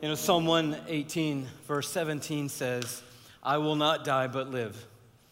You know, Psalm 118, verse 17 says, I will not die but live,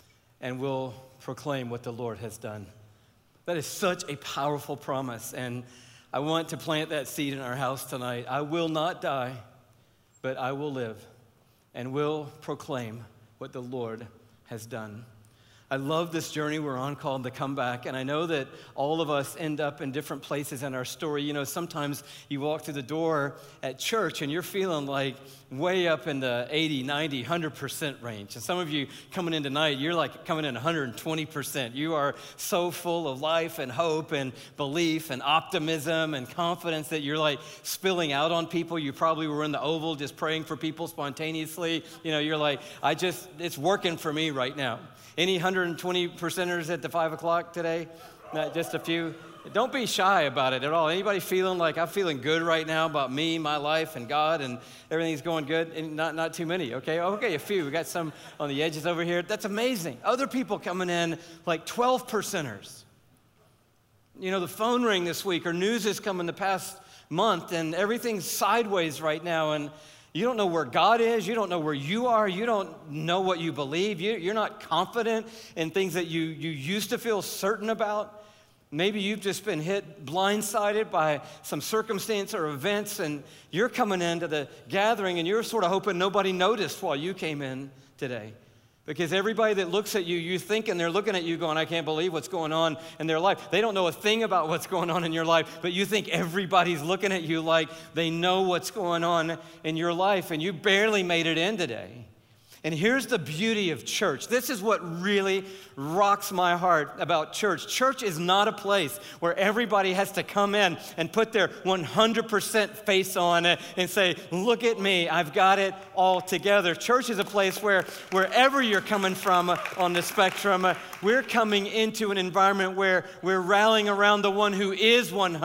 and will proclaim what the Lord has done. That is such a powerful promise, and I want to plant that seed in our house tonight. I will not die, but I will live, and will proclaim what the Lord has done. I love this journey we're on called The Comeback, and I know that all of us end up in different places in our story. You know, sometimes you walk through the door at church and you're feeling like way up in the 80, 90, 100% range. And some of you coming in tonight, you're like coming in 120%. You are so full of life and hope and belief and optimism and confidence that you're like spilling out on people. You probably were in the Oval just praying for people spontaneously. You know, you're like, it's working for me right now. Any 120%ers at the 5 o'clock today? Not just a few. Don't be shy about it at all. Anybody feeling like I'm feeling good right now about me, my life, and God, and everything's going good? And not too many, okay? Okay, a few. We got some on the edges over here. That's amazing. Other people coming in like 12%ers. You know, the phone rang this week, or news has come in the past month, and everything's sideways right now, and you don't know where God is. You don't know where you are. You don't know what you believe. You're not confident in things that you used to feel certain about. Maybe you've just been hit blindsided by some circumstance or events, and you're coming into the gathering, and you're sort of hoping nobody noticed while you came in today. Because everybody that looks at you, you think, and they're looking at you going, I can't believe what's going on in their life. They don't know a thing about what's going on in your life, but you think everybody's looking at you like they know what's going on in your life, and you barely made it in today. And here's the beauty of church. This is what really rocks my heart about church. Church is not a place where everybody has to come in and put their 100% face on it and say, look at me, I've got it all together. Church is a place where wherever you're coming from on the spectrum, we're coming into an environment where we're rallying around the one who is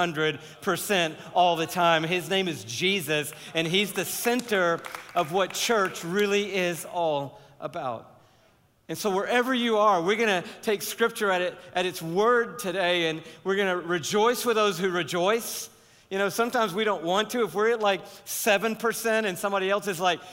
100% all the time. His name is Jesus, and he's the center of what church really is all about. And so wherever you are, we're going to take Scripture at its word today, and we're going to rejoice with those who rejoice. You know, sometimes we don't want to. If we're at like 7% and somebody else is like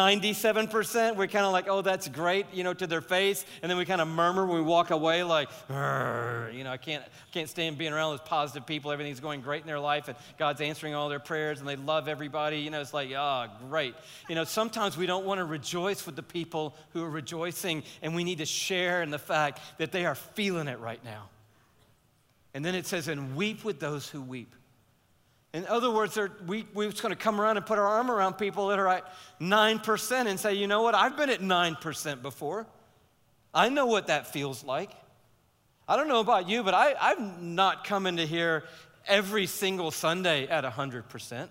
97%, we're kind of like, oh, that's great, you know, to their face. And then we kind of murmur when we walk away like, you know, I can't stand being around those positive people. Everything's going great in their life, and God's answering all their prayers, and they love everybody. You know, it's like, great. You know, sometimes we don't want to rejoice with the people who are rejoicing, and we need to share in the fact that they are feeling it right now. And then it says, and weep with those who weep. In other words, we're just going to come around and put our arm around people that are at 9% and say, you know what, I've been at 9% before. I know what that feels like. I don't know about you, but I've not come into here every single Sunday at 100%.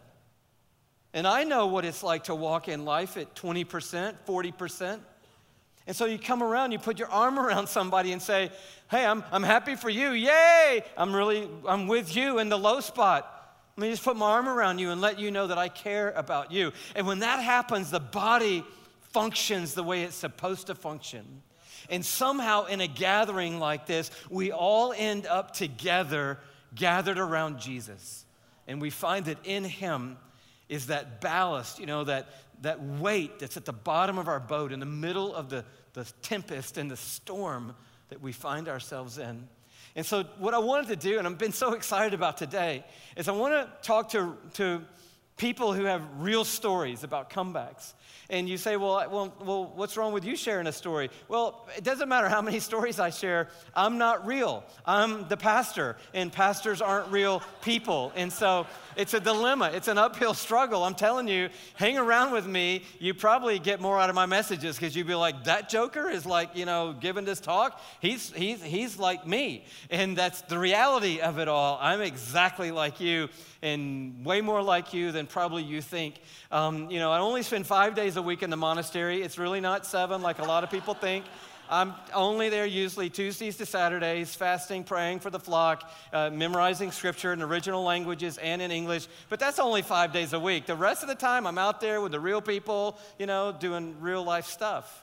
And I know what it's like to walk in life at 20%, 40%. And so you come around, you put your arm around somebody and say, hey, I'm happy for you. Yay! I'm with you in the low spot. Let me just put my arm around you and let you know that I care about you. And when that happens, the body functions the way it's supposed to function. And somehow in a gathering like this, we all end up together, gathered around Jesus. And we find that in him is that ballast, you know, that weight that's at the bottom of our boat in the middle of the tempest and the storm that we find ourselves in. And so what I wanted to do, and I've been so excited about today, is I want to talk to people who have real stories about comebacks. And you say, well, what's wrong with you sharing a story? Well, it doesn't matter how many stories I share. I'm not real. I'm the pastor, and pastors aren't real people. And so it's a dilemma. It's an uphill struggle. I'm telling you, hang around with me. You probably get more out of my messages because you'd be like, that joker is like, you know, giving this talk. He's like me. And that's the reality of it all. I'm exactly like you and way more like you than probably you think. You know, I only spend 5 days a week in the monastery. It's really not 7 like a lot of people think. I'm only there usually Tuesdays to Saturdays, fasting, praying for the flock, memorizing scripture in original languages and in English. But that's only 5 days a week. The rest of the time, I'm out there with the real people, you know, doing real life stuff.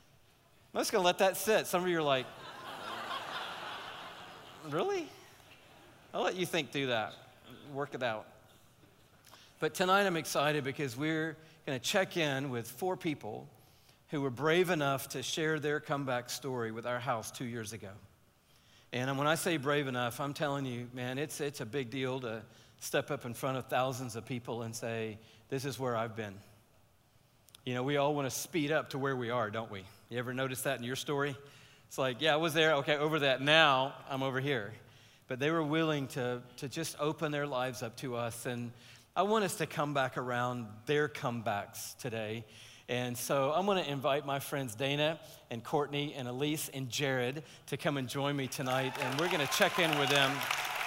I'm just going to let that sit. Some of you are like, really? I'll let you think through that. Work it out. But tonight I'm excited because we're going to check in with 4 people who were brave enough to share their comeback story with our house 2 years ago. And when I say brave enough, I'm telling you, man, it's a big deal to step up in front of thousands of people and say, this is where I've been. You know, we all want to speed up to where we are, don't we? You ever notice that in your story? It's like, yeah, I was there, okay, over that. Now I'm over here. But they were willing to just open their lives up to us. And I want us to come back around their comebacks today. And so I'm going to invite my friends Dana and Courtney and Elise and Jared to come and join me tonight. And we're going to check in with them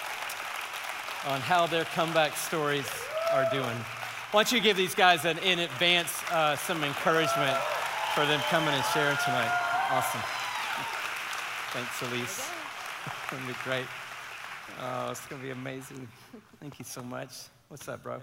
on how their comeback stories are doing. Why don't you give these guys in advance some encouragement for them coming and sharing tonight. Awesome. Thanks, Elise. It's going to be great. Oh, it's going to be amazing. Thank you so much. What's up, bro?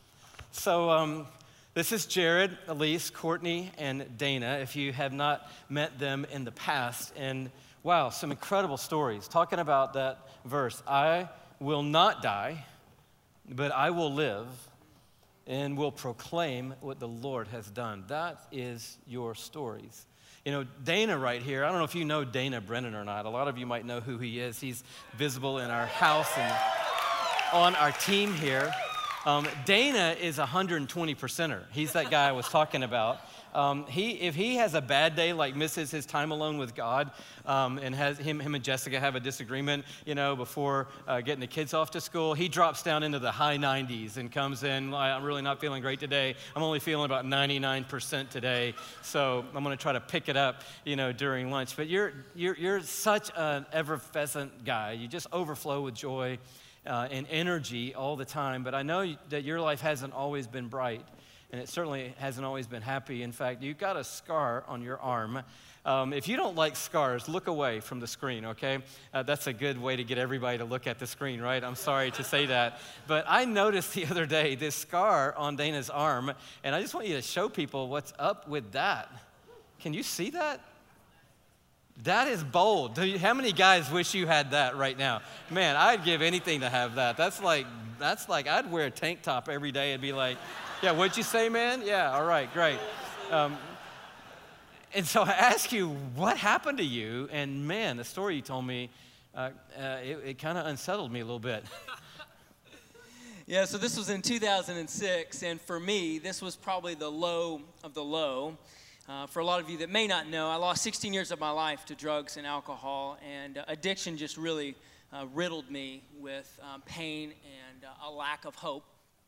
So this is Jared, Elise, Courtney, and Dana, if you have not met them in the past. And wow, some incredible stories. Talking about that verse, I will not die, but I will live and will proclaim what the Lord has done. That is your stories. You know, Dana right here, I don't know if you know Dana Brennan or not. A lot of you might know who he is. He's visible in our house and on our team here. Dana is a 120%er. He's that guy I was talking about. If he has a bad day, like misses his time alone with God, and has him and Jessica have a disagreement, you know, before getting the kids off to school, he drops down into the high 90s and comes in, I'm really not feeling great today. I'm only feeling about 99% today, so I'm going to try to pick it up, you know, during lunch. But you're such an effervescent guy. You just overflow with joy and energy all the time. But I know that your life hasn't always been bright. And it certainly hasn't always been happy. In fact, you've got a scar on your arm. If you don't like scars, look away from the screen, okay? That's a good way to get everybody to look at the screen, right? I'm sorry to say that. But I noticed the other day this scar on Dana's arm, and I just want you to show people what's up with that. Can you see that? That is bold. How many guys wish you had that right now? Man, I'd give anything to have that. That's like I'd wear a tank top every day and be like, yeah, what'd you say, man? Yeah, all right, great. And so I ask you, what happened to you? And man, the story you told me, it kind of unsettled me a little bit. Yeah, so this was in 2006, and for me, this was probably the low of the low. For a lot of you that may not know, I lost 16 years of my life to drugs and alcohol, and addiction just really riddled me with pain and a lack of hope.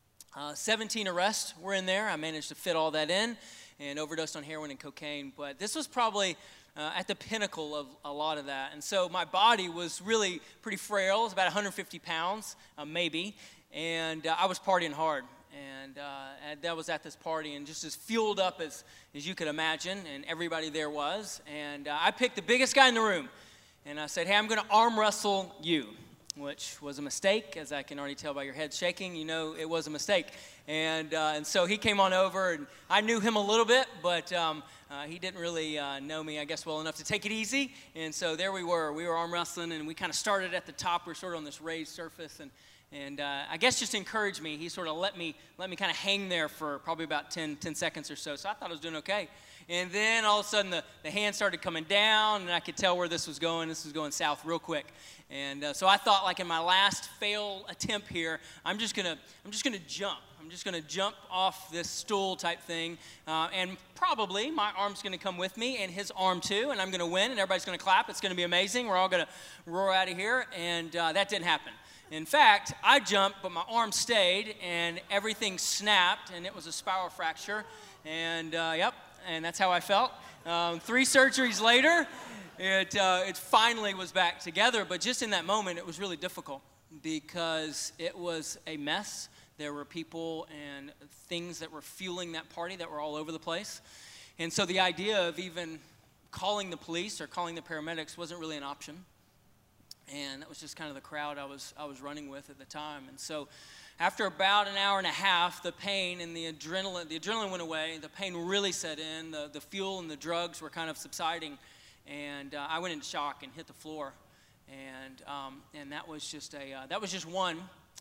17 arrests were in there. I managed to fit all that in and overdosed on heroin and cocaine. But this was probably at the pinnacle of a lot of that. And so my body was really pretty frail. It was about 150 pounds, maybe. And I was partying hard. And that was at this party and just as fueled up as you could imagine. And everybody there was. And I picked the biggest guy in the room. And I said, hey, I'm going to arm wrestle you. Which was a mistake, as I can already tell by your head shaking. You know it was a mistake. And so he came on over, and I knew him a little bit, but he didn't really know me, I guess, well enough to take it easy. And so there we were. We were arm wrestling, and we kind of started at the top. We were sort of on this raised surface, and I guess just to encourage me, he sort of let me kind of hang there for probably about 10 seconds or so. So I thought I was doing okay. And then all of a sudden the hand started coming down, and I could tell where this was going. This was going south real quick. And so I thought, like in my last fail attempt here, I'm just gonna jump. I'm just gonna jump off this stool type thing, and probably my arm's gonna come with me, and his arm too, and I'm gonna win, and everybody's gonna clap. It's gonna be amazing. We're all gonna roar out of here, and that didn't happen. In fact, I jumped, but my arm stayed, and everything snapped, and it was a spiral fracture. And yep, and that's how I felt. 3 surgeries later. It finally was back together, but just in that moment, it was really difficult because it was a mess. There were people and things that were fueling that party that were all over the place. And so the idea of even calling the police or calling the paramedics wasn't really an option. And that was just kind of the crowd I was running with at the time. And so after about an hour and a half, the pain and the adrenaline went away. The pain really set in. The fuel and the drugs were kind of subsiding. And I went into shock and hit the floor, and that was just one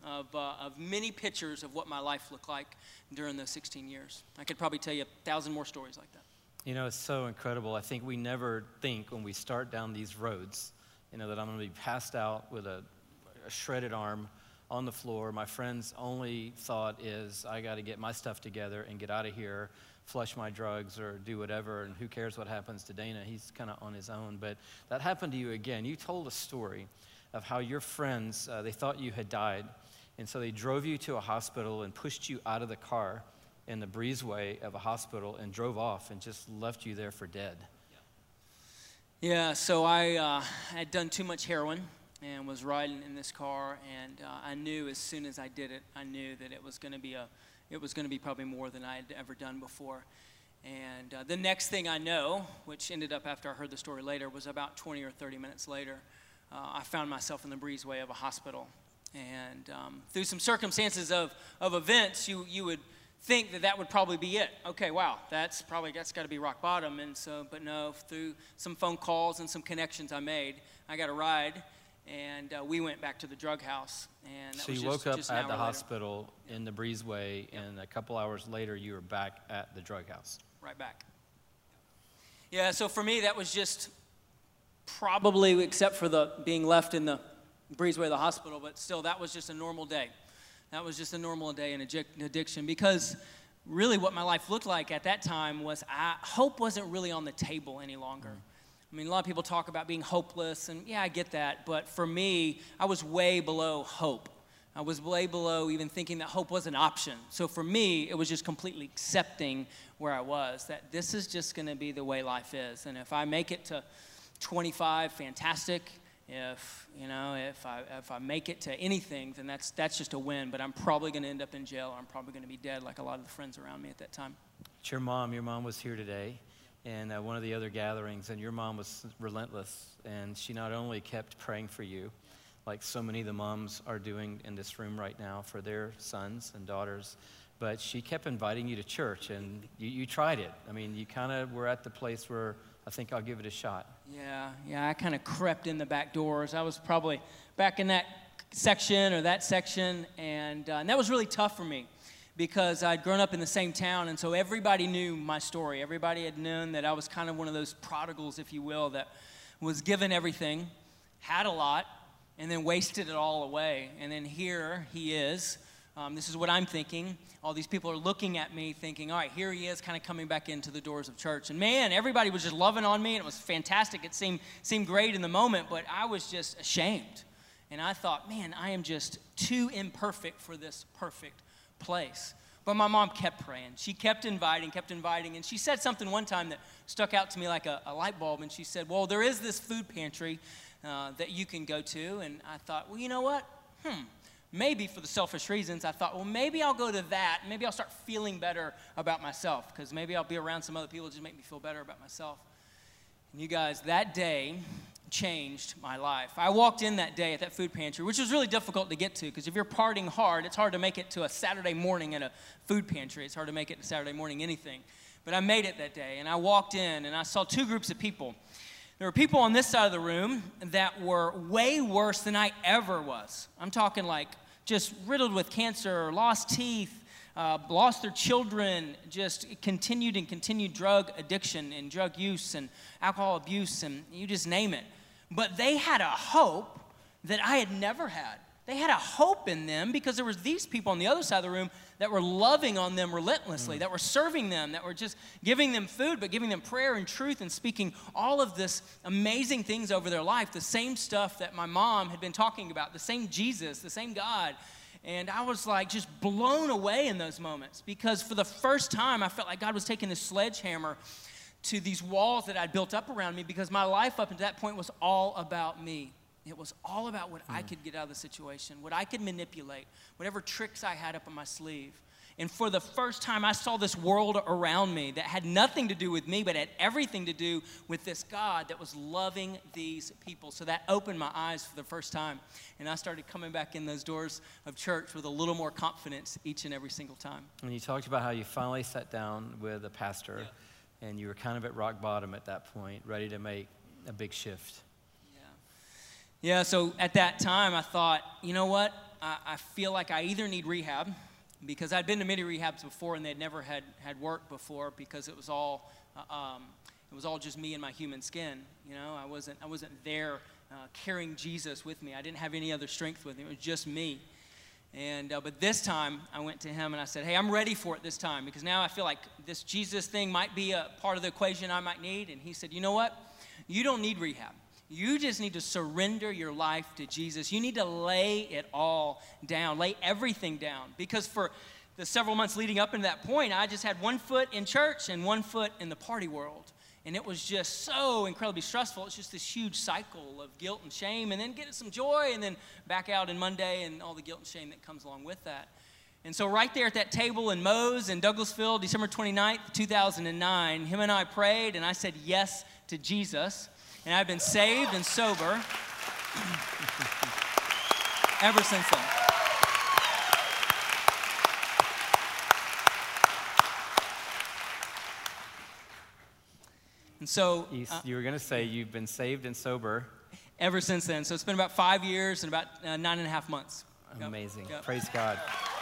of many pictures of what my life looked like during those 16 years. I could probably tell you 1,000 more stories like that. You know, it's so incredible. I think we never think when we start down these roads, you know, that I'm going to be passed out with a shredded arm on the floor. My friend's only thought is, I got to get my stuff together and get out of here, flush my drugs or do whatever, and who cares what happens to Dana? He's kind of on his own. But that happened to you again. You told a story of how your friends, they thought you had died, and so they drove you to a hospital and pushed you out of the car in the breezeway of a hospital and drove off and just left you there for dead. Yeah, so I had done too much heroin and was riding in this car, and I knew as soon as I did it, I knew that it was going to be probably more than I had ever done before. And the next thing I know, which ended up after I heard the story later, was about 20 or 30 minutes later, I found myself in the breezeway of a hospital. And through some circumstances of events, you would think that would probably be it. Okay, wow, that's got to be rock bottom. And so, but no, through some phone calls and some connections I made, I got a ride, and we went back to the drug house. And that so was you woke up at the later. hospital in the breezeway, and a couple hours later, you were back at the drug house. Right back. Yeah, so for me, that was just probably, except for the being left in the breezeway of the hospital, but still, that was just a normal day. That was just a normal day in addiction, because really what my life looked like at that time was hope wasn't really on the table any longer. I mean, a lot of people talk about being hopeless, and yeah, I get that, but for me, I was way below hope. I was way below even thinking that hope was an option. So for me, it was just completely accepting where I was, that this is just going to be the way life is. And if I make it to 25, fantastic. If I make it to anything, then that's just a win. But I'm probably going to end up in jail. I'm probably going to be dead, like a lot of the friends around me at that time. It's your mom. Your mom was here today, and one of the other gatherings, and your mom was relentless. And she not only kept praying for you, like so many of the moms are doing in this room right now for their sons and daughters, but she kept inviting you to church, and you tried it. I mean, you kind of were at the place where I think I'll give it a shot. Yeah, I kind of crept in the back doors. I was probably back in that section or that section, and that was really tough for me because I'd grown up in the same town, and so everybody knew my story. Everybody had known that I was kind of one of those prodigals, if you will, that was given everything, had a lot, and then wasted it all away. And then here he is. This is what I'm thinking. All these people are looking at me thinking, all right, here he is kind of coming back into the doors of church. And man, everybody was just loving on me, and it was fantastic. It seemed great in the moment, but I was just ashamed. And I thought, man, I am just too imperfect for this perfect place. But my mom kept praying. She kept inviting. And she said something one time that stuck out to me like a light bulb. And she said, well, there is this food pantry that you can go to. And I thought, well, you know what? Maybe for the selfish reasons, I thought, well, maybe I'll go to that. Maybe I'll start feeling better about myself, because maybe I'll be around some other people that just make me feel better about myself. And you guys, that day changed my life. I walked in that day at that food pantry, which was really difficult to get to, because if you're partying hard, it's hard to make it to a Saturday morning at a food pantry. It's hard to make it to Saturday morning anything. But I made it that day, and I walked in, and I saw two groups of people. There were people on this side of the room that were way worse than I ever was. I'm talking like just riddled with cancer, lost teeth, lost their children, just continued drug addiction and drug use and alcohol abuse, and you just name it. But they had a hope that I had never had. They had a hope in them because there was these people on the other side of the room that were loving on them relentlessly, that were serving them, that were just giving them food, but giving them prayer and truth and speaking all of this amazing things over their life, the same stuff that my mom had been talking about, the same Jesus, the same God. And I was like just blown away in those moments, because for the first time I felt like God was taking this sledgehammer to these walls that I'd built up around me, because my life up until that point was all about me. It was all about what I could get out of the situation, what I could manipulate, whatever tricks I had up on my sleeve. And for the first time, I saw this world around me that had nothing to do with me, but had everything to do with this God that was loving these people. So that opened my eyes for the first time. And I started coming back in those doors of church with a little more confidence each and every single time. And you talked about how you finally sat down with a pastor, and you were kind of at rock bottom at that point, ready to make a big shift. Yeah, so at that time I thought, you know what? I feel like I either need rehab, because I'd been to many rehabs before and they'd never had worked before, because it was all just me and my human skin. You know, I wasn't there carrying Jesus with me. I didn't have any other strength with me. It was just me. And but this time I went to him and I said, hey, I'm ready for it this time, because now I feel like this Jesus thing might be a part of the equation I might need. And he said, you know what? You don't need rehab. You just need to surrender your life to Jesus. You need to lay it all down, lay everything down. Because for the several months leading up into that point, I just had one foot in church and one foot in the party world. And it was just so incredibly stressful. It's just this huge cycle of guilt and shame, and then getting some joy, and then back out in Monday and all the guilt and shame that comes along with that. And so right there at that table in Moe's in Douglasville, December 29th, 2009, him and I prayed, and I said yes to Jesus. And I've been saved and sober ever since then. And so you were going to say you've been saved and sober ever since then. So it's been about 5 years and about 9.5 months. Amazing. Yep. Praise God.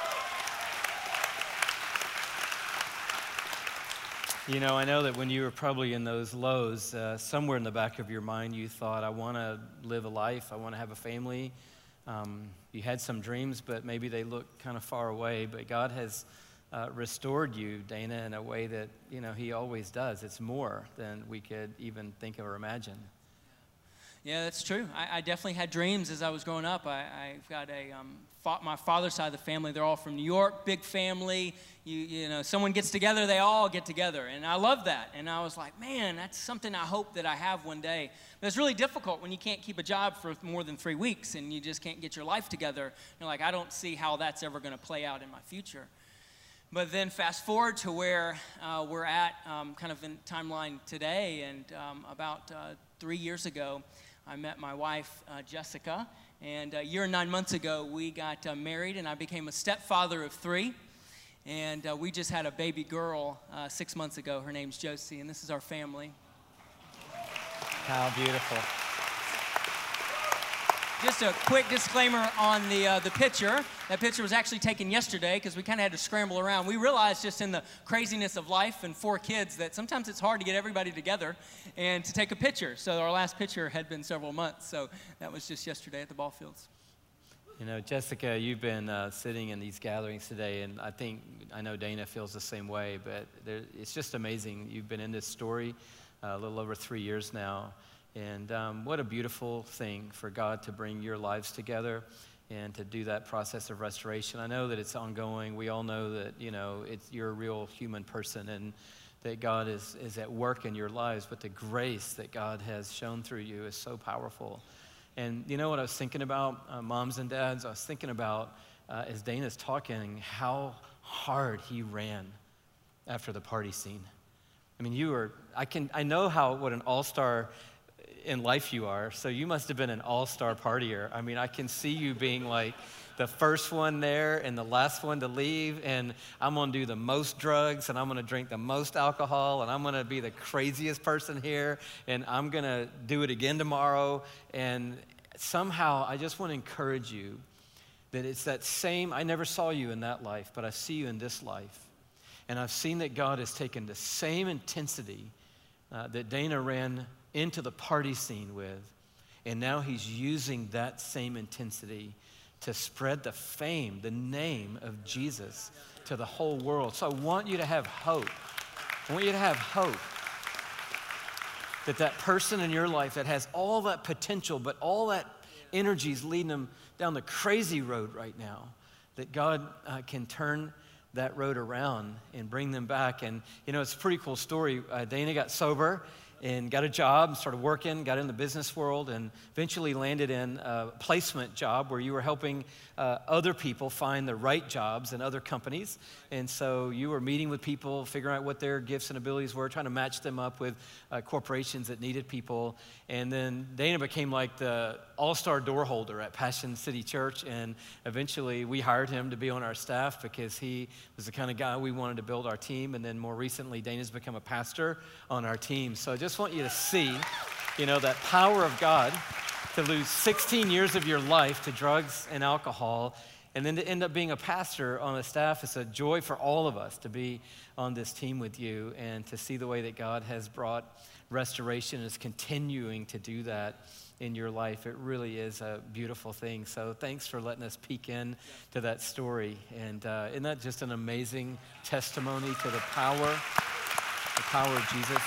You know, I know that when you were probably in those lows, somewhere in the back of your mind, you thought, I want to live a life. I want to have a family. You had some dreams, but maybe they look kind of far away. But God has restored you, Dana, in a way that, you know, he always does. It's more than we could even think of or imagine. Yeah, that's true. I definitely had dreams as I was growing up. I've got my father's side of the family. They're all from New York, big family. You know, someone gets together, they all get together. And I love that. And I was like, man, that's something I hope that I have one day. But it's really difficult when you can't keep a job for more than 3 weeks and you just can't get your life together. You're like, I don't see how that's ever going to play out in my future. But then fast forward to where we're at kind of in timeline today. And about 3 years ago, I met my wife, Jessica. And a year and 9 months ago, we got married, and I became a stepfather of 3. And we just had a baby girl 6 months ago. Her name's Josie, and this is our family. How beautiful. Just a quick disclaimer on the picture. That picture was actually taken yesterday because we kind of had to scramble around. We realized just in the craziness of life and 4 kids that sometimes it's hard to get everybody together and to take a picture. So our last picture had been several months. So that was just yesterday at the ball fields. You know, Jessica, you've been sitting in these gatherings today, and I know Dana feels the same way, but it's just amazing. You've been in this story a little over 3 years now. And what a beautiful thing for God to bring your lives together and to do that process of restoration. I know that it's ongoing. We all know that, you know, you're a real human person and that God is at work in your lives, but the grace that God has shown through you is so powerful. And you know what I was thinking about, moms and dads? I was thinking about, as Dana's talking, how hard he ran after the party scene. I mean, I know what an all-star in life you are, so you must have been an all-star partier. I mean, I can see you being like the first one there and the last one to leave, and I'm going to do the most drugs, and I'm going to drink the most alcohol, and I'm going to be the craziest person here, and I'm going to do it again tomorrow. And somehow, I just want to encourage you that it's that same, I never saw you in that life, but I see you in this life. And I've seen that God has taken the same intensity that Dana ran into the party scene with, and now he's using that same intensity to spread the fame, the name of Jesus to the whole world. So I want you to have hope. I want you to have hope that person in your life that has all that potential, but all that energy is leading them down the crazy road right now, that God can turn that road around and bring them back. And, you know, it's a pretty cool story. Dana got sober and got a job, started working, got in the business world, and eventually landed in a placement job where you were helping other people find the right jobs in other companies. And so you were meeting with people, figuring out what their gifts and abilities were, trying to match them up with corporations that needed people. And then Dana became like the all-star door holder at Passion City Church, and eventually we hired him to be on our staff because he was the kind of guy we wanted to build our team. And then more recently, Dana's become a pastor on our team. So I just want you to see, you know, that power of God to lose 16 years of your life to drugs and alcohol, and then to end up being a pastor on a staff. It's a joy for all of us to be on this team with you and to see the way that God has brought restoration and is continuing to do that in your life. It really is a beautiful thing. So thanks for letting us peek in to that story. And isn't that just an amazing testimony to the power of Jesus?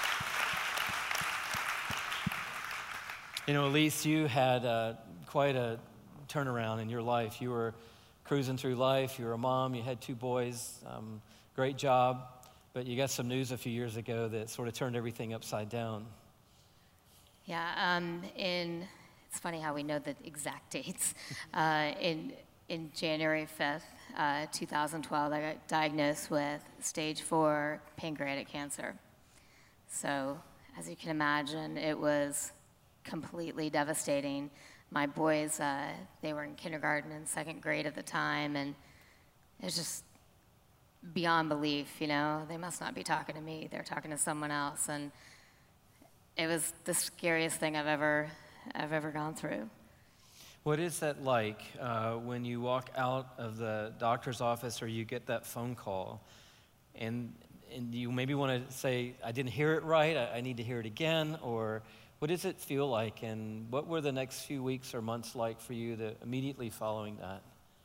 You know, Elise, you had quite a turnaround in your life. You were cruising through life. You were a mom. You had 2 boys. Great job. But you got some news a few years ago that sort of turned everything upside down. Yeah, it's funny how we know the exact dates. In January 5th, 2012, I got diagnosed with stage 4 pancreatic cancer. So, as you can imagine, it was completely devastating. My boys, they were in kindergarten and 2nd grade at the time, and it was just beyond belief, you know. They must not be talking to me. They're talking to someone else, and it was the scariest thing I've ever gone through. What is that like when you walk out of the doctor's office or you get that phone call and you maybe want to say, I didn't hear it right, I need to hear it again, or what does it feel like, and what were the next few weeks or months like for you immediately following that?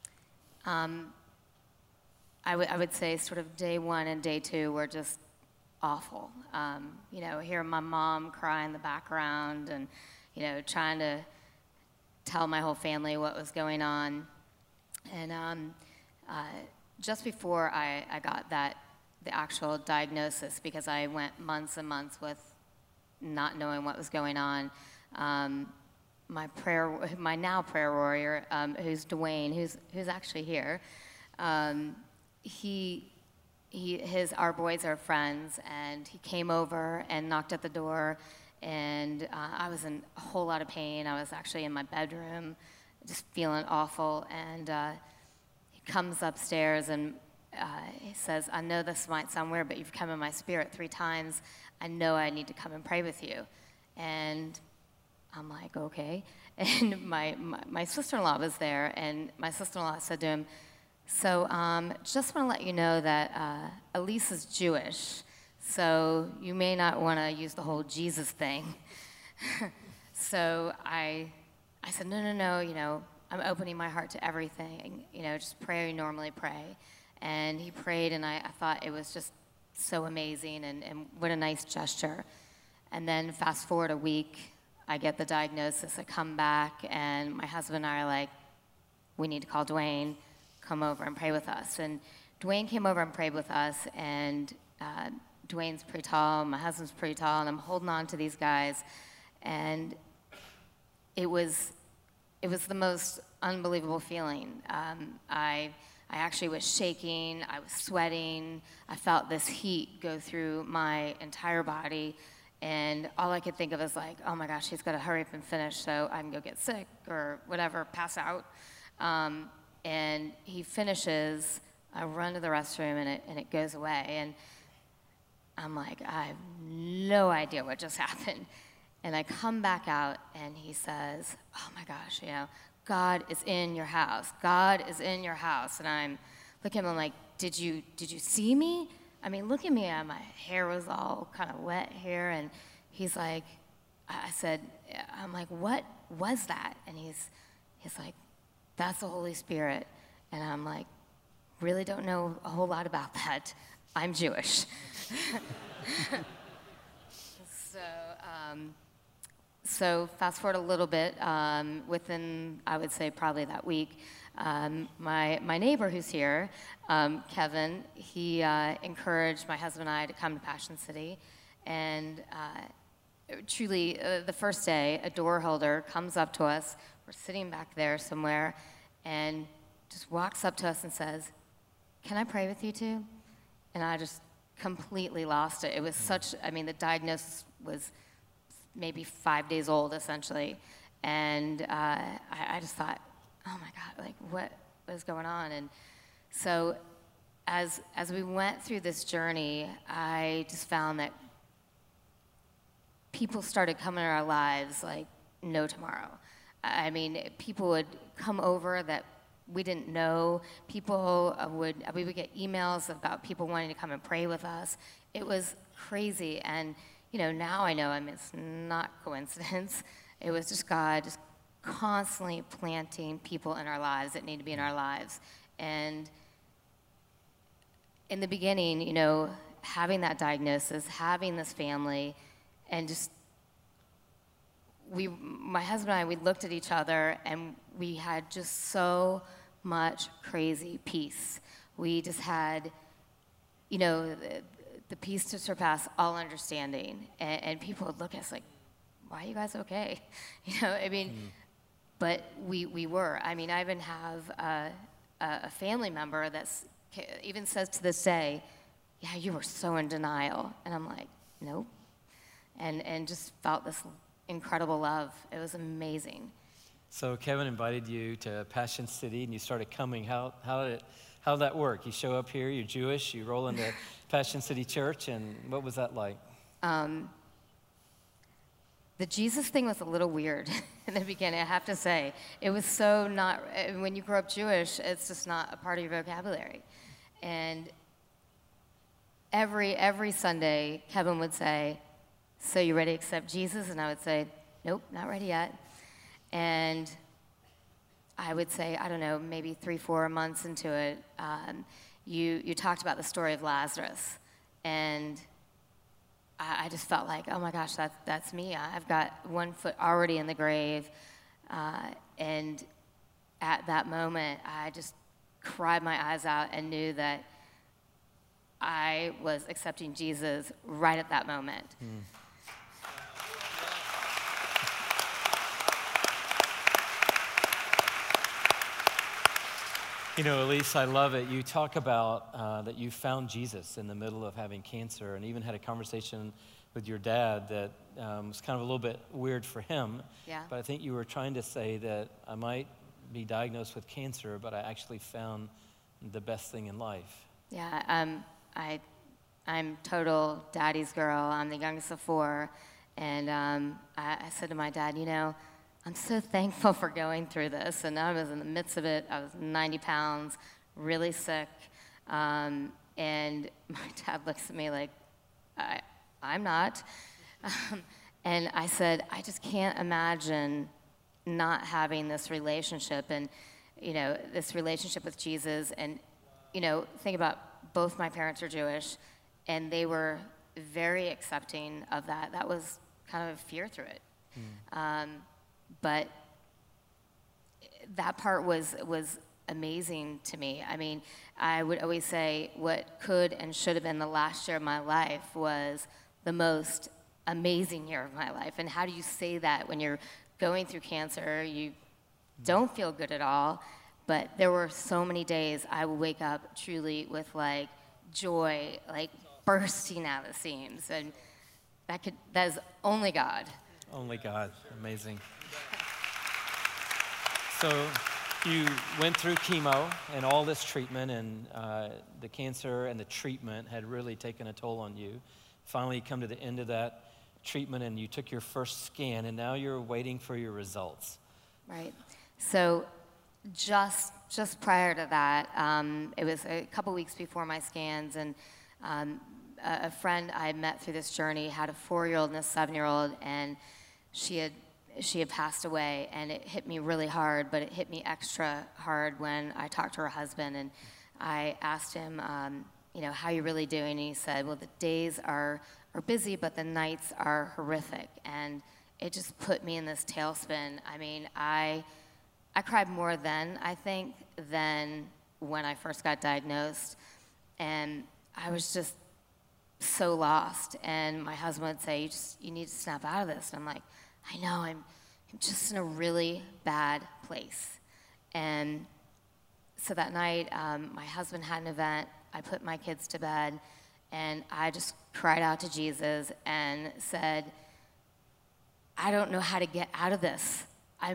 I would say sort of day 1 and day 2 were just awful. You know, hearing my mom cry in the background and, you know, trying to tell my whole family what was going on. And just before I got the actual diagnosis, because I went months and months with not knowing what was going on, my now prayer warrior, who's Dwayne, who's actually here, our boys are friends, and he came over and knocked at the door, and I was in a whole lot of pain. I was actually in my bedroom, just feeling awful, and he comes upstairs and he says, I know this might sound weird, but you've come in my spirit 3 times. I know I need to come and pray with you. And I'm like, okay. And my sister-in-law was there, and my sister-in-law said to him, so just want to let you know that Elise is Jewish, so you may not want to use the whole Jesus thing. So I said, no, you know, I'm opening my heart to everything, you know, just pray you normally pray. And he prayed, and I thought it was just so amazing, and what a nice gesture. And then fast forward a week, I get the diagnosis, I come back, and my husband and I are like, we need to call Dwayne, come over and pray with us. And Dwayne came over and prayed with us, and Dwayne's pretty tall, my husband's pretty tall, and I'm holding on to these guys, and it was the most unbelievable feeling. I actually was shaking, I was sweating, I felt this heat go through my entire body, and all I could think of was like, oh my gosh, he's got to hurry up and finish so I can go get sick or whatever, pass out. And he finishes, I run to the restroom, and it goes away, and I'm like, I have no idea what just happened. And I come back out, and he says, oh my gosh, you know, God is in your house. God is in your house. And I'm looking at him, I'm like, did you see me? I mean, look at me. My hair was all kind of wet here. And he's like, I'm like, what was that? And he's like, that's the Holy Spirit. And I'm like, really don't know a whole lot about that. I'm Jewish. So fast forward a little bit, within, I would say, probably that week, my neighbor who's here, Kevin, he encouraged my husband and I to come to Passion City. And truly, the first day, a door holder comes up to us. We're sitting back there somewhere, and just walks up to us and says, can I pray with you too? And I just completely lost it. It was the diagnosis was maybe 5 days old, essentially. And I just thought, oh my God, like what was going on? And so as we went through this journey, I just found that people started coming in our lives, like no tomorrow. I mean, people would come over that we didn't know. We would get emails about people wanting to come and pray with us. It was crazy. And, now I know, it's not coincidence. It was just God just constantly planting people in our lives that need to be in our lives. And in the beginning, having that diagnosis, having this family, and just my husband and I, we looked at each other and we had just so much crazy peace. We just had, the peace to surpass all understanding. And people would look at us like, why are you guys okay? But we were. I even have a family member that's even says to this day, yeah, you were so in denial. And I'm like, nope. And just felt this incredible love. It was amazing. So Kevin invited you to Passion City, and you started coming. How did that work? You show up here, you're Jewish, you roll into Passion City Church, and what was that like? The Jesus thing was a little weird in the beginning, I have to say. It was so not, when you grow up Jewish, it's just not a part of your vocabulary. And every Sunday, Kevin would say, so you ready to accept Jesus? And I would say, nope, not ready yet. And I would say, I don't know, maybe 3-4 months into it, you talked about the story of Lazarus. And I just felt like, oh my gosh, that's me. I've got one foot already in the grave. And at that moment, I just cried my eyes out and knew that I was accepting Jesus right at that moment. Elise, I love it. You talk about that you found Jesus in the middle of having cancer, and even had a conversation with your dad that was kind of a little bit weird for him. Yeah. But I think you were trying to say that I might be diagnosed with cancer, but I actually found the best thing in life. Yeah, I'm total daddy's girl. I'm the youngest of 4. And I said to my dad, I'm so thankful for going through this. And I was in the midst of it. I was 90 pounds, really sick. And my dad looks at me like, I'm not. And I said, I just can't imagine not having this relationship and, this relationship with Jesus. And, think about both my parents are Jewish, and they were very accepting of that. That was kind of a fear through it. But that part was amazing to me. I would always say what could and should have been the last year of my life was the most amazing year of my life. And how do you say that when you're going through cancer? You don't feel good at all. But there were so many days I would wake up truly with joy, bursting out of the seams. And that is only God. Only God. Amazing. So you went through chemo and all this treatment, and the cancer and the treatment had really taken a toll on you. Finally, you come to the end of that treatment, and you took your first scan, and now you're waiting for your results. Right. So just prior to that, it was a couple weeks before my scans, and a friend I met through this journey had a 4-year-old and a 7-year-old, and she had passed away, and it hit me really hard, but it hit me extra hard when I talked to her husband, and I asked him, how you really doing? And he said, well, the days are busy, but the nights are horrific, and it just put me in this tailspin. I cried more then, I think, than when I first got diagnosed, and I was just so lost. And my husband would say, you need to snap out of this. And I'm like, I know, I'm just in a really bad place. And so that night, my husband had an event. I put my kids to bed, and I just cried out to Jesus and said, I don't know how to get out of this.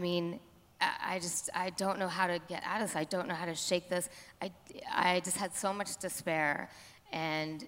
I don't know how to get out of this. I don't know how to shake this. I just had so much despair, and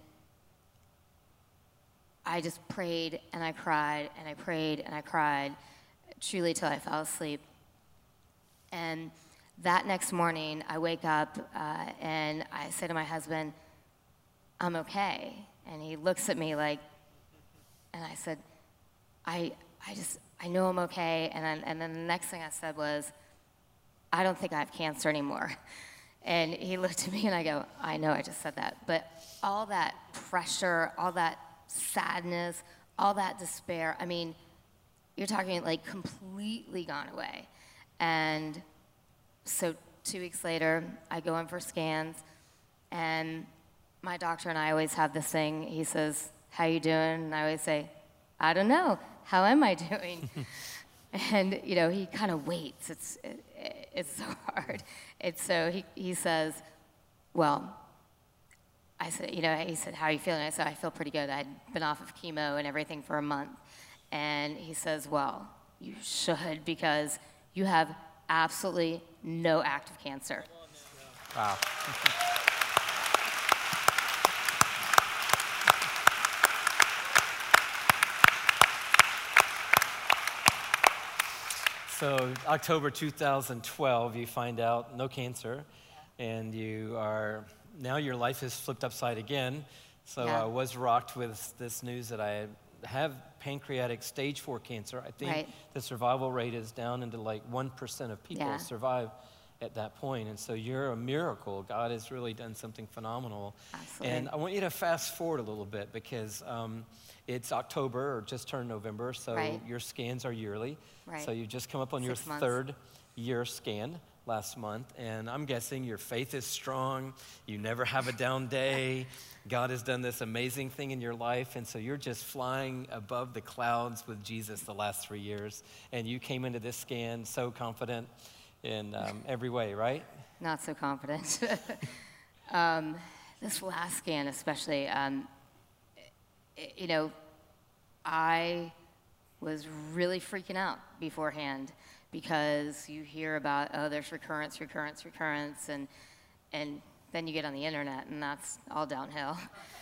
I just prayed and I cried and I prayed and I cried truly till I fell asleep. And that next morning, I wake up and I say to my husband, I'm okay. And he looks at me like, and I said, I know I'm okay. And then the next thing I said was, I don't think I have cancer anymore. And he looked at me and I go, I know I just said that. But all that pressure, all that sadness, all that despair, I mean, you're talking like completely gone away. And so 2 weeks later, I go in for scans, and my doctor and I always have this thing. He says, how you doing? And I always say, I don't know. How am I doing? And, you know, he kind of waits. It's so hard. It's so he says, well, I said, you know, he said, how are you feeling? I said, I feel pretty good. I'd been off of chemo and everything for a month. And he says, well, you should, because you have absolutely no active cancer. Wow. So October 2012, you find out no cancer, and now your life is flipped upside again. So Yeah. I was rocked with this news that I have pancreatic stage 4 cancer. I think Right. the survival rate is down into like 1% of people Yeah. survive at that point. And so you're a miracle. God has really done something phenomenal. Absolutely. And I want you to fast forward a little bit, because it's October, or just turned November, so Right. your scans are yearly. Right. So you just come up on your 6 months. 3rd year scan last month, and I'm guessing your faith is strong. You never have a down day. God has done this amazing thing in your life, and so you're just flying above the clouds with Jesus the last 3 years. And you came into this scan so confident in every way, right? Not so confident. This last scan especially, you know, I was really freaking out beforehand, because you hear about, oh, there's recurrence, and then you get on the internet and that's all downhill.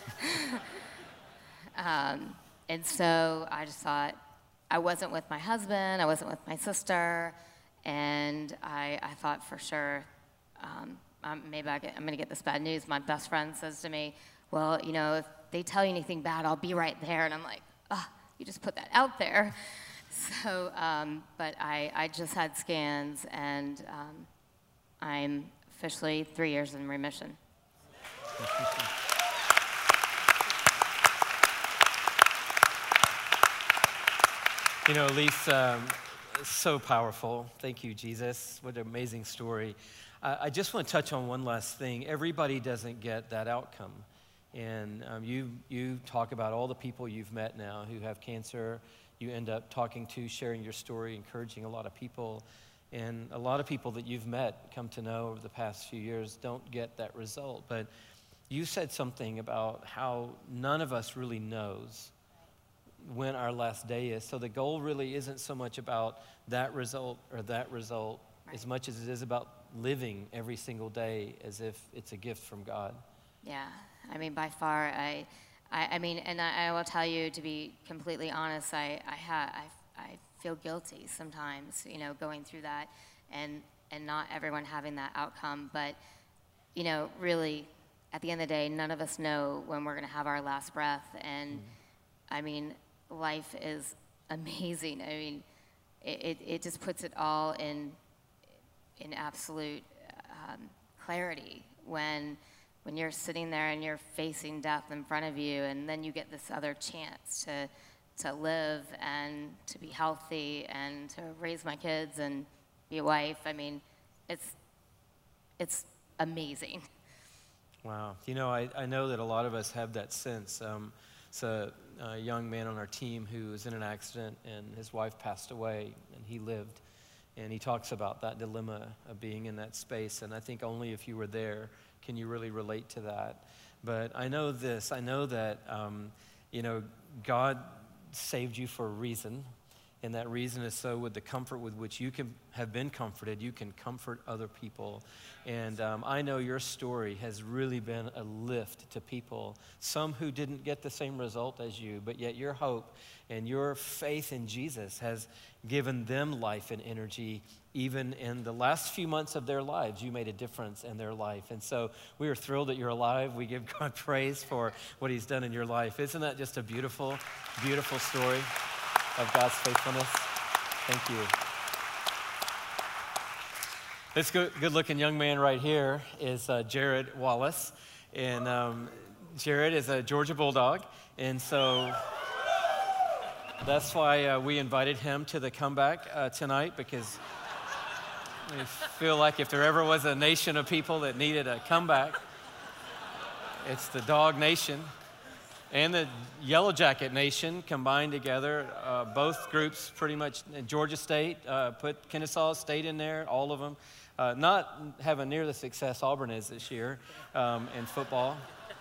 And so I just thought, I wasn't with my husband, I wasn't with my sister, and I thought for sure, maybe I'm going to get this bad news. My best friend says to me, well, you know, if they tell you anything bad, I'll be right there. And I'm like, oh, you just put that out there. So, but I just had scans, and I'm officially 3 years in remission. You know, Elise, so powerful. Thank you, Jesus. What an amazing story. I just want to touch on one last thing. Everybody doesn't get that outcome. And you talk about all the people you've met now who have cancer. You end up talking to, sharing your story, encouraging a lot of people. And a lot of people that you've met, come to know over the past few years, don't get that result. But you said something about how none of us really knows when our last day is. So the goal really isn't so much about that result or that result, Right. as much as it is about living every single day as if it's a gift from God. Yeah, I mean, by far, I mean, and I will tell you, to be completely honest, I feel guilty sometimes, you know, going through that, and not everyone having that outcome. But, you know, really, at the end of the day, none of us know when we're going to have our last breath. And I mean, life is amazing. I mean, it just puts it all in absolute clarity when you're sitting there and you're facing death in front of you, and then you get this other chance to live and to be healthy and to raise my kids and be a wife. I mean, it's amazing. Wow. You know, I know that a lot of us have that sense. It's a young man on our team who was in an accident, and his wife passed away, and he lived. And he talks about that dilemma of being in that space. And I think only if you were there can you really relate to that. But I know this. I know that, you know, God saved you for a reason. And that reason is so with the comfort with which you can have been comforted, you can comfort other people. And I know your story has really been a lift to people, some who didn't get the same result as you, but yet your hope and your faith in Jesus has given them life and energy. Even in the last few months of their lives, you made a difference in their life. And so we are thrilled that you're alive. We give God praise for what he's done in your life. Isn't that just a beautiful, beautiful story of God's faithfulness? Thank you. This good-looking young man right here is Jared Wallace. And Jared is a Georgia Bulldog. And so that's why we invited him to the comeback tonight, because we feel like if there ever was a nation of people that needed a comeback, it's the Dog Nation and the Yellow Jacket Nation combined together. Both groups pretty much, Georgia State, put Kennesaw State in there, all of them. Not having near the success Auburn is this year in football.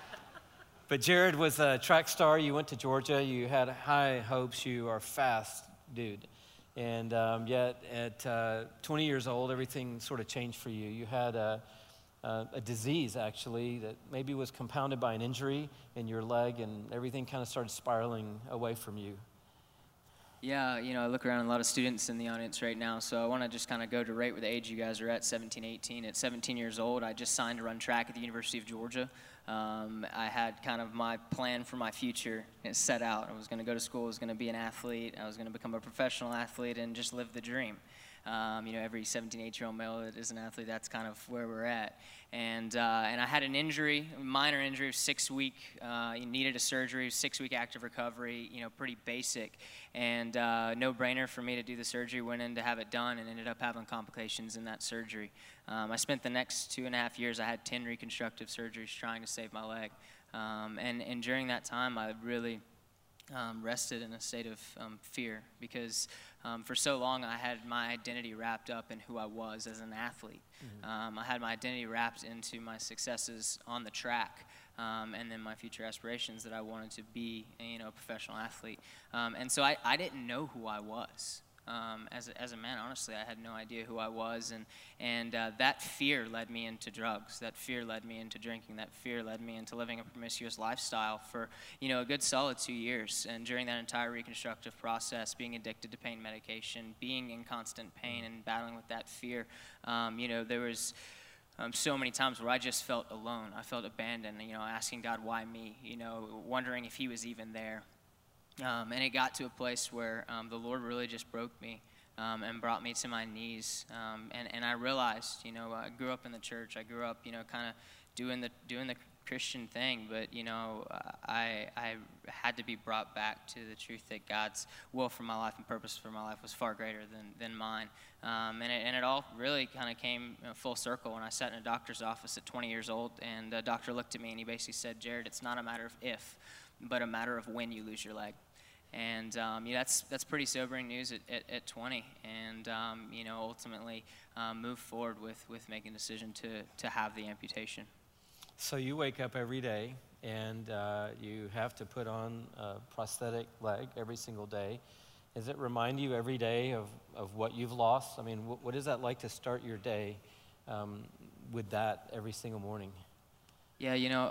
But Jared was a track star. You went to Georgia. You had high hopes. You are a fast dude. And yet at 20 years old, everything sort of changed for you. You had a disease, actually, that maybe was compounded by an injury in your leg, and everything kind of started spiraling away from you. Yeah, I look around, a lot of students in the audience right now, so I want to just kind of go to right where the age you guys are at, 17, 18. At 17 years old, I just signed to run track at the University of Georgia. I had kind of my plan for my future set out. I was going to go to school, I was going to be an athlete, I was going to become a professional athlete and just live the dream. Every 17, 18-year-old male that is an athlete, that's kind of where we're at. And I had an injury, a minor injury, 6 week, needed a surgery, 6 week active recovery, pretty basic. And no brainer for me to do the surgery, went in to have it done and ended up having complications in that surgery. I spent the next 2.5 years, I had 10 reconstructive surgeries trying to save my leg. And during that time, I really rested in a state of fear, because for so long I had my identity wrapped up in who I was as an athlete. I had my identity wrapped into my successes on the track, and then my future aspirations that I wanted to be a professional athlete. And so I didn't know who I was. As a man, honestly, I had no idea who I was, and that fear led me into drugs. That fear led me into drinking. That fear led me into living a promiscuous lifestyle for a good solid 2 years. And during that entire reconstructive process, being addicted to pain medication, being in constant pain, and battling with that fear, there was so many times where I just felt alone. I felt abandoned. Asking God, why me? Wondering if He was even there. And it got to a place where the Lord really just broke me and brought me to my knees. And I realized, I grew up in the church. I grew up, kind of doing the Christian thing. But, I had to be brought back to the truth that God's will for my life and purpose for my life was far greater than mine. And it all really kind of came full circle when I sat in a doctor's office at 20 years old. And the doctor looked at me and he basically said, Jared, it's not a matter of if, but a matter of when you lose your leg. And that's pretty sobering news at 20, and ultimately move forward with making a decision to have the amputation. So you wake up every day and you have to put on a prosthetic leg every single day. Does it remind you every day of what you've lost? I mean, what is that like to start your day with that every single morning? Yeah,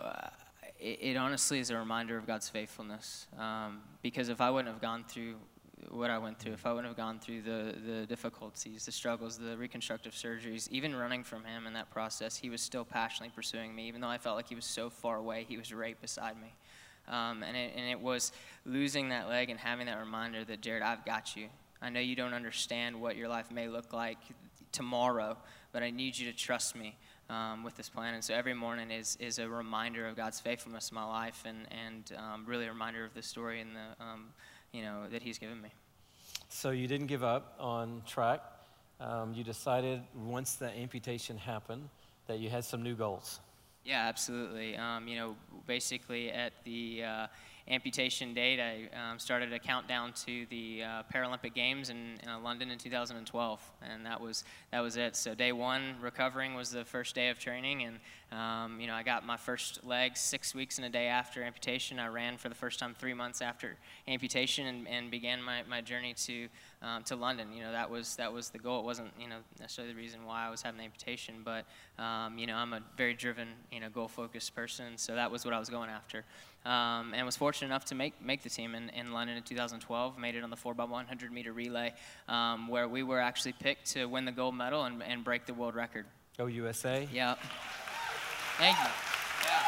It honestly is a reminder of God's faithfulness, because if I wouldn't have gone through what I went through, if I wouldn't have gone through the difficulties, the struggles, the reconstructive surgeries, even running from Him in that process, He was still passionately pursuing me. Even though I felt like He was so far away, He was right beside me. And it was losing that leg and having that reminder that, Jared, I've got you. I know you don't understand what your life may look like tomorrow, but I need you to trust me. With this plan. And so every morning is a reminder of God's faithfulness in my life, and really a reminder of the story and the that He's given me. So you didn't give up on track. You decided once the amputation happened that you had some new goals. Yeah, absolutely. Basically at the amputation date, I started a countdown to the Paralympic Games in London in 2012, and that was it. So day one, recovering, was the first day of training, and I got my first leg 6 weeks and a day after amputation. I ran for the first time 3 months after amputation, and began my journey to London. That was the goal. It wasn't necessarily the reason why I was having the amputation, but I'm a very driven, goal-focused person, so that was what I was going after. And was fortunate enough to make the team in London in 2012. Made it on the 4x100 meter relay, where we were actually picked to win the gold medal and break the world record. Go USA. Yeah. Thank you. Yeah.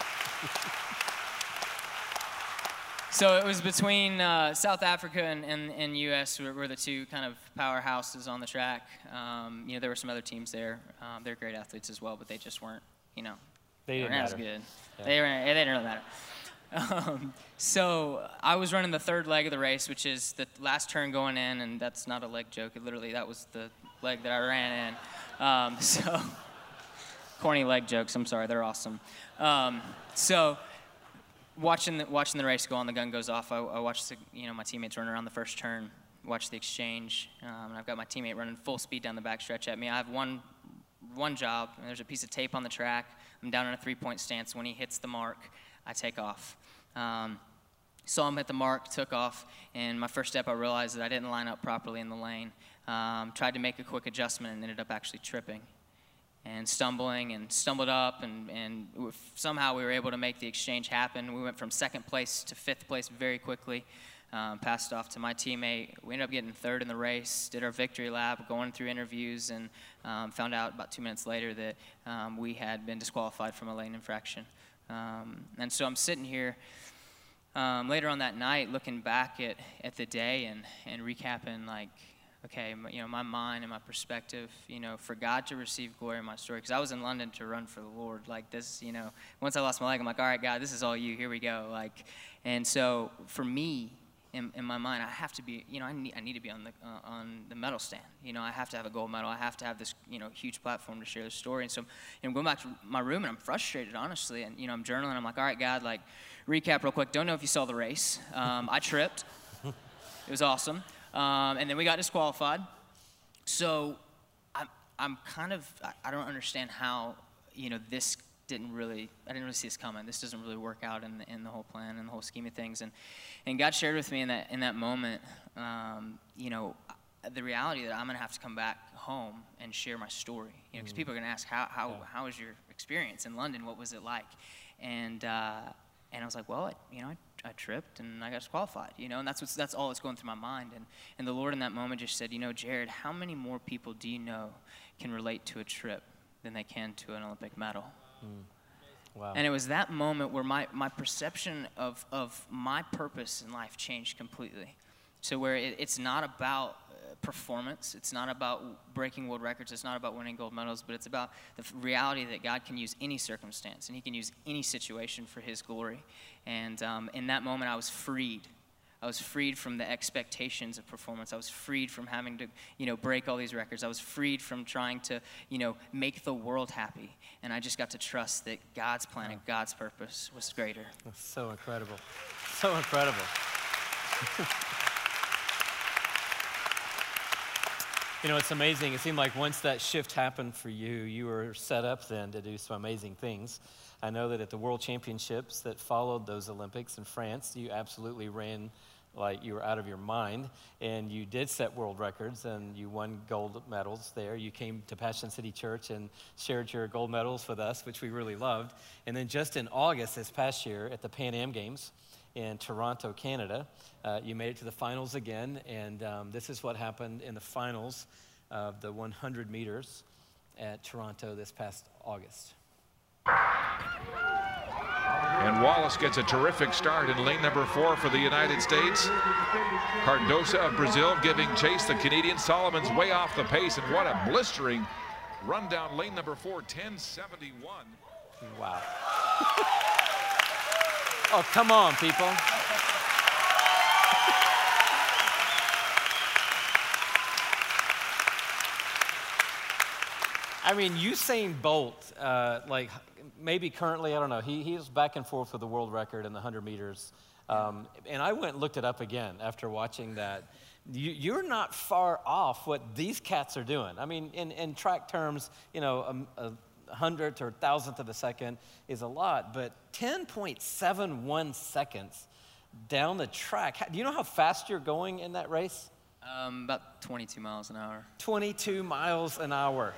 So it was between South Africa and U.S. were the two kind of powerhouses on the track. There were some other teams there. They're great athletes as well, but they just weren't, They didn't as matter. good. Yeah. They didn't really matter. So I was running the third leg of the race, which is the last turn going in, and that's not a leg joke. That was the leg that I ran in. So corny leg jokes. I'm sorry, they're awesome. So watching the race go on, the gun goes off. I watched my teammates run around the first turn, watch the exchange, and I've got my teammate running full speed down the backstretch at me. I have one job, and there's a piece of tape on the track. I'm down in a 3-point stance. When he hits the mark, I take off. Saw him hit the mark, took off, and my first step, I realized that I didn't line up properly in the lane. Tried to make a quick adjustment and ended up actually tripping and stumbled up, and somehow we were able to make the exchange happen. We went from second place to fifth place very quickly. Passed off to my teammate. We ended up getting third in the race, did our victory lap, going through interviews, and found out about 2 minutes later that we had been disqualified from a lane infraction. And so I'm sitting here later on that night looking back at the day and recapping, like, okay, my mind and my perspective, for God to receive glory in my story. Because I was in London to run for the Lord. Like this, once I lost my leg, I'm like, all right, God, this is all you. Here we go. And so for me, in my mind, I have to be, I need to be on the medal stand. I have to have a gold medal. I have to have this, huge platform to share the story. And so, I'm going back to my room, and I'm frustrated, honestly. And, I'm journaling. I'm like, all right, God, recap real quick. Don't know if you saw the race. I tripped. It was awesome. And then we got disqualified. So I'm kind of, I don't understand how, this I didn't really see this coming. This doesn't really work out in the whole plan and the whole scheme of things. And God shared with me in that moment, the reality that I'm going to have to come back home and share my story. Because people are going to ask, how was your experience in London? What was it like? And I was like, well, I tripped and I got disqualified, and that's all that's going through my mind. And the Lord in that moment just said, Jared, how many more people do you know can relate to a trip than they can to an Olympic medal? Wow. And it was that moment where my perception of my purpose in life changed completely. So where it's not about performance, it's not about breaking world records, it's not about winning gold medals, but it's about the reality that God can use any circumstance and he can use any situation for his glory. And in that moment, I was freed. I was freed from the expectations of performance. I was freed from having to, break all these records. I was freed from trying to, make the world happy. And I just got to trust that God's plan and God's purpose was greater. That's so incredible. So incredible. It's amazing. It seemed like once that shift happened for you, you were set up then to do some amazing things. I know that at the World Championships that followed those Olympics in France, you absolutely ran like you were out of your mind, and you did set world records, and you won gold medals there. You came to Passion City Church and shared your gold medals with us, which we really loved. And then just in August this past year at the Pan Am Games in Toronto, Canada, you made it to the finals again, and this is what happened in the finals of the 100 meters at Toronto this past August. And Wallace gets a terrific start in lane number 4 for the United States. Cardoso of Brazil giving chase. The Canadian Solomon's way off the pace, and what a blistering run down lane number 4, 10:71. Wow. Oh, come on, people. I mean, Usain Bolt, maybe currently, I don't know. He's back and forth with the world record in the 100 meters. And I went and looked it up again after watching that. You're not far off what these cats are doing. I mean, in track terms, you know, a hundredth or thousandth of a second is a lot, but 10.71 seconds down the track. Do you know how fast you're going in that race? About 22 miles an hour. 22 miles an hour.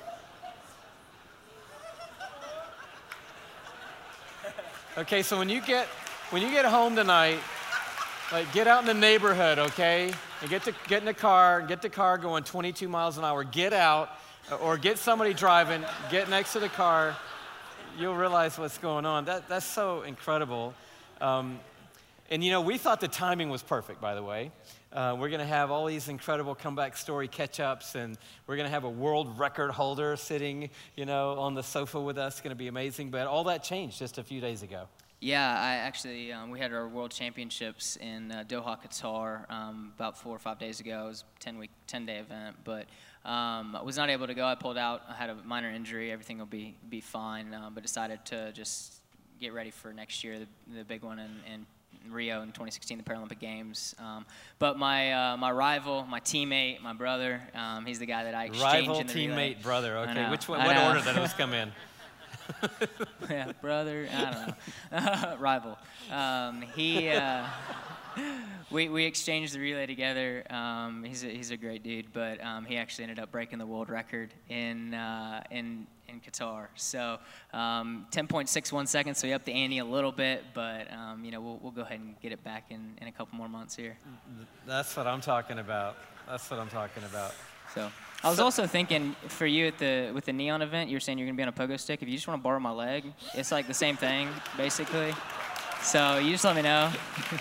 Okay, so when you get home tonight, like, get out in the neighborhood, okay? And get in the car, get the car going 22 miles an hour. Get out, or get somebody driving, get next to the car. You'll realize what's going on. That's so incredible. And you know, we thought the timing was perfect, by the way. We're going to have all these incredible comeback story catch-ups, and we're going to have a world record holder sitting, you know, on the sofa with us. It's going to be amazing. But all that changed just a few days ago. Yeah, I actually, we had our World Championships in Doha, Qatar, about 4 or 5 days ago. It was a 10-day event, but I was not able to go. I pulled out. I had a minor injury. Everything will be fine, but decided to just get ready for next year, the big one in Rio in 2016, the Paralympic Games. But my rival, my teammate, my brother, he's the guy that I exchanged in the relay. Rival, teammate, brother. Okay, what order did those come in? Yeah, brother, I don't know. Rival. We exchanged the relay together. He's a great dude, but he actually ended up breaking the world record in Qatar. So 10.61 seconds, so he upped the ante a little bit, but you know, we'll go ahead and get it back in a couple more months here. That's what I'm talking about. That's what I'm talking about. So I was also thinking for you with the Neon event, you were saying you're gonna be on a pogo stick. If you just want to borrow my leg, it's like the same thing, basically. So you just let me know.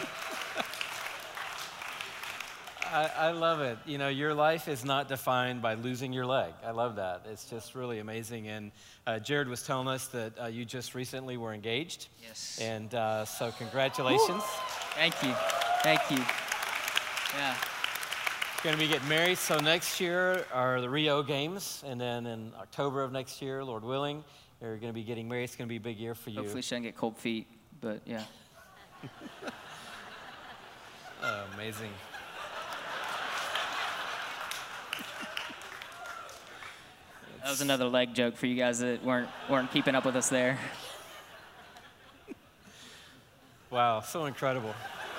I love it. You know, your life is not defined by losing your leg. I love that. It's just really amazing. And Jared was telling us that you just recently were engaged. Yes. And so congratulations. Woo. Thank you. Thank you. Yeah. Going to be getting married. So next year are the Rio Games. And then in October of next year, Lord willing, you're going to be getting married. It's going to be a big year for you. Hopefully she doesn't get cold feet, but yeah. Oh, amazing. That was another leg joke for you guys that weren't keeping up with us there. Wow, so incredible.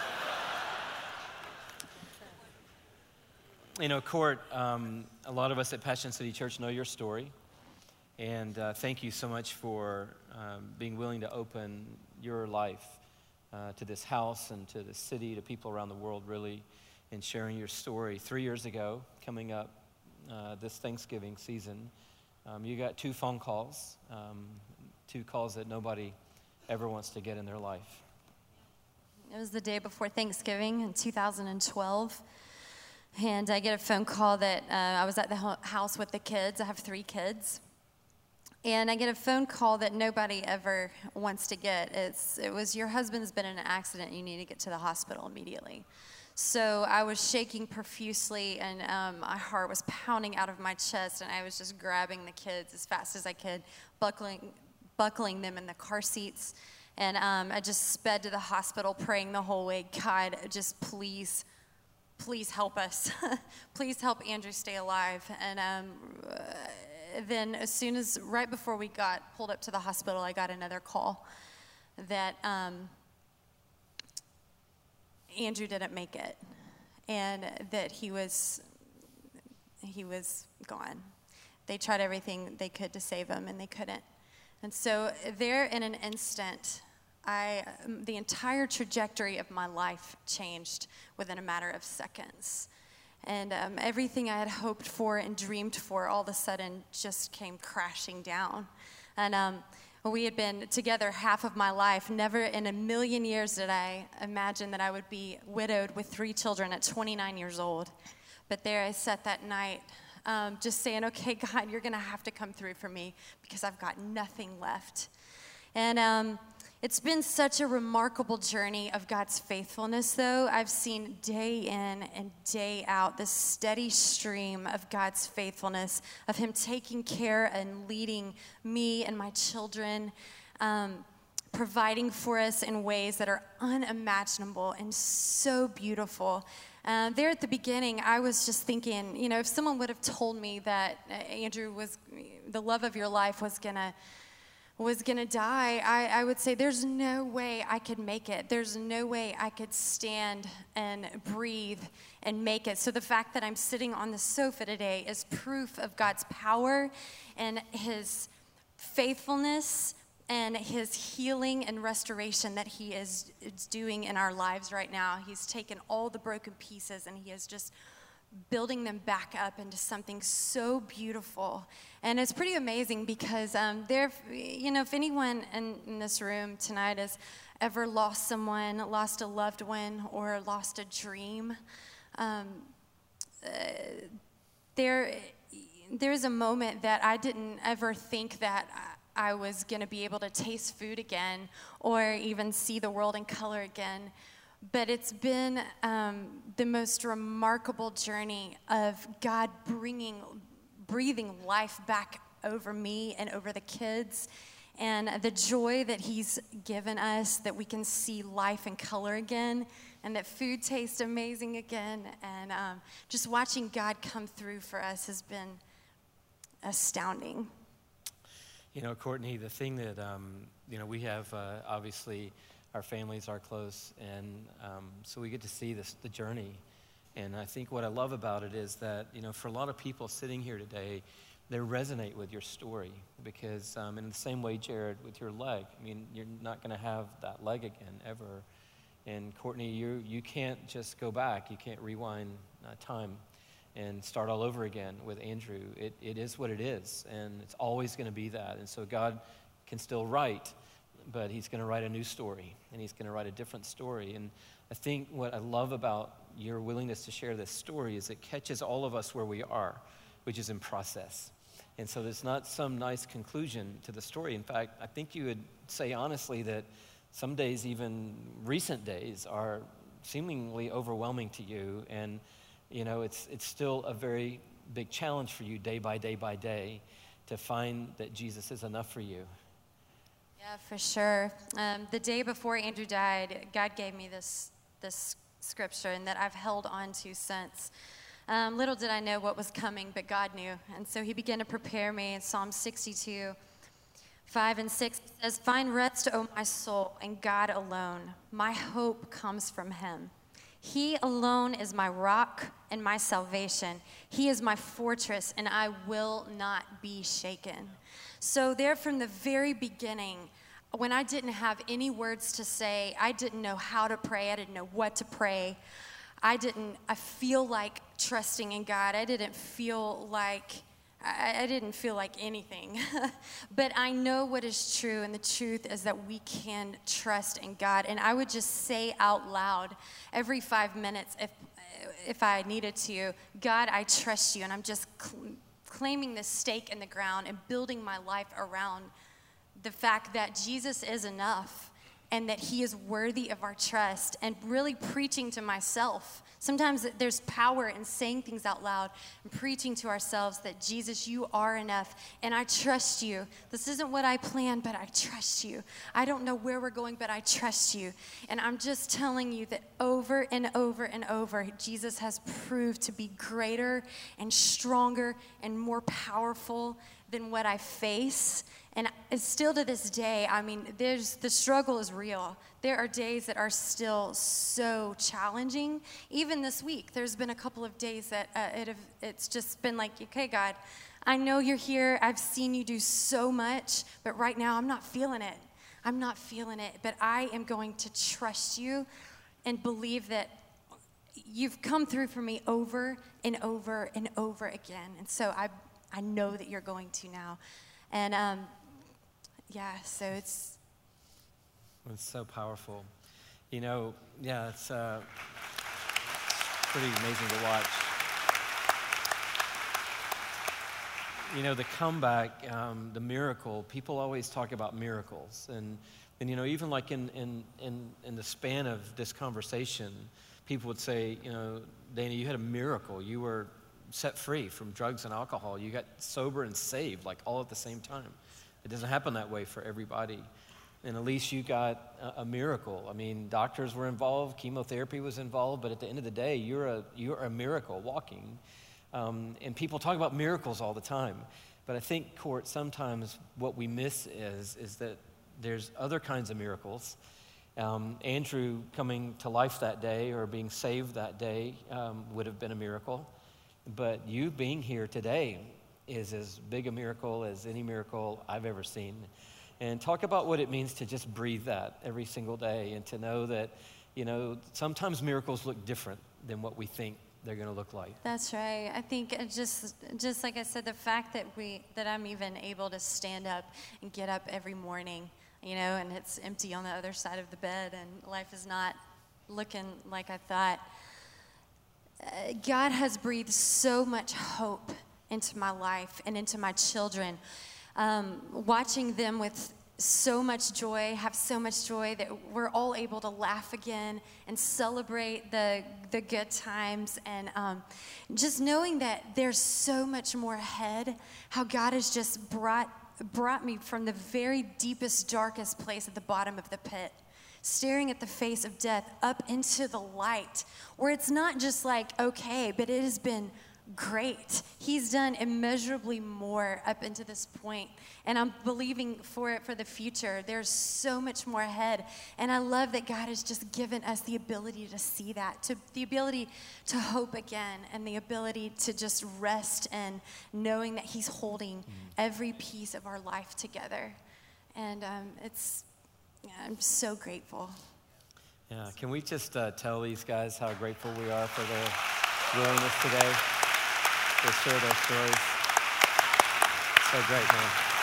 You know, Court, a lot of us at Passion City Church know your story. And thank you so much for being willing to open your life to this house and to the city, to people around the world, really, and sharing your story. 3 years ago, coming up this Thanksgiving season, you got 2 phone calls, 2 calls that nobody ever wants to get in their life. It was the day before Thanksgiving in 2012. And I get a phone call that I was at the house with the kids. I have 3 kids. And I get a phone call that nobody ever wants to get. It was, your husband's been in an accident. You need to get to the hospital immediately. So I was shaking profusely, and my heart was pounding out of my chest, and I was just grabbing the kids as fast as I could, buckling them in the car seats. And I just sped to the hospital, praying the whole way, God, just please help us. Please help Andrew stay alive. And then as soon as, right before we got pulled up to the hospital, I got another call that Andrew didn't make it, and that he was gone. They tried everything they could to save him, and they couldn't. And so there in an instant, the entire trajectory of my life changed within a matter of seconds. And everything I had hoped for and dreamed for all of a sudden just came crashing down. And we had been together half of my life. Never in a million years did I imagine that I would be widowed with 3 children at 29 years old. But there I sat that night just saying, okay, God, you're going to have to come through for me because I've got nothing left. And it's been such a remarkable journey of God's faithfulness, though. I've seen day in and day out this steady stream of God's faithfulness, of him taking care and leading me and my children. providing for us in ways that are unimaginable and so beautiful. There at the beginning, I was just thinking, you know, if someone would have told me that Andrew was, the love of your life was gonna die, I would say there's no way I could make it. There's no way I could stand and breathe and make it. So the fact that I'm sitting on the sofa today is proof of God's power and his faithfulness and his healing and restoration that he is doing in our lives right now. He's taken all the broken pieces and he is just building them back up into something so beautiful. And it's pretty amazing because if anyone in this room tonight has ever lost someone, lost a loved one, or lost a dream, there's a moment that I didn't ever think that I was going to be able to taste food again or even see the world in color again. But it's been the most remarkable journey of God breathing life back over me and over the kids, and the joy that he's given us, that we can see life in color again, and that food tastes amazing again. And just watching God come through for us has been astounding. You know, Courtney, the thing that, we have, obviously, our families are close, and so we get to see the journey. And I think what I love about it is that, for a lot of people sitting here today, they resonate with your story because in the same way, Jared, with your leg, you're not going to have that leg again, ever. And Courtney, you can't just go back. You can't rewind time and start all over again with Andrew. It is what it is, and it's always going to be that. And so God can still write, but he's going to write a new story, and he's going to write a different story. And I think what I love about your willingness to share this story is it catches all of us where we are, which is in process. And so there's not some nice conclusion to the story. In fact, I think you would say honestly that some days, even recent days, are seemingly overwhelming to you, and it's still a very big challenge for you day by day to find that Jesus is enough for you. Yeah, for sure. The day before Andrew died, God gave me this scripture, and that I've held on to since. Little did I know what was coming, but God knew. And so he began to prepare me in Psalm 62, 5 and 6. It says, "Find rest, O my soul, in God alone. My hope comes from him. He alone is my rock and my salvation. He is my fortress, and I will not be shaken." So there from the very beginning, when I didn't have any words to say, I didn't know how to pray, I didn't know what to pray, I feel like trusting in God. I didn't feel like anything. But I know what is true, and the truth is that we can trust in God. And I would just say out loud every 5 minutes if I needed to, "God, I trust you." And I'm just claiming this stake in the ground and building my life around the fact that Jesus is enough and that he is worthy of our trust, and really preaching to myself. Sometimes there's power in saying things out loud and preaching to ourselves that, "Jesus, you are enough, and I trust you. This isn't what I planned, but I trust you. I don't know where we're going, but I trust you." And I'm just telling you that over and over and over, Jesus has proved to be greater and stronger and more powerful than what I face. And it's still to this day, the struggle is real. There are days that are still so challenging. Even this week, there's been a couple of days that it's just been like, "Okay, God, I know you're here. I've seen you do so much, but right now I'm not feeling it. I'm not feeling it, but I am going to trust you and believe that you've come through for me over and over and over again. And so I know that you're going to now." And so it's so powerful. It's pretty amazing to watch. The comeback, the miracle, people always talk about miracles. And even like in the span of this conversation, people would say, "Dana, you had a miracle. You were set free from drugs and alcohol. You got sober and saved, like all at the same time." It doesn't happen that way for everybody. And at least you got a miracle. I mean, doctors were involved, chemotherapy was involved, but at the end of the day, you're a miracle walking. And people talk about miracles all the time. But I think, Court, sometimes what we miss is that there's other kinds of miracles. Andrew coming to life that day or being saved that day would have been a miracle. But you being here today is as big a miracle as any miracle I've ever seen. And talk about what it means to just breathe that every single day and to know that, you know, sometimes miracles look different than what we think they're going to look like. That's right. I think it just like I said, the fact that I'm even able to stand up and get up every morning, you know, and it's empty on the other side of the bed and life is not looking like I thought. God has breathed so much hope into my life and into my children. Watching them with so much joy, have so much joy that we're all able to laugh again and celebrate the good times, and just knowing that there's so much more ahead, how God has just brought me from the very deepest, darkest place at the bottom of the pit, staring at the face of death, up into the light, where it's not just like, okay, but it has been great. He's done immeasurably more up into this point, and I'm believing for it for the future. There's so much more ahead, and I love that God has just given us the ability to see that, the ability to hope again, and the ability to just rest and knowing that He's holding every piece of our life together. And I'm so grateful. Yeah, can we just tell these guys how grateful we are for their willingness today to share their stories? So great, man.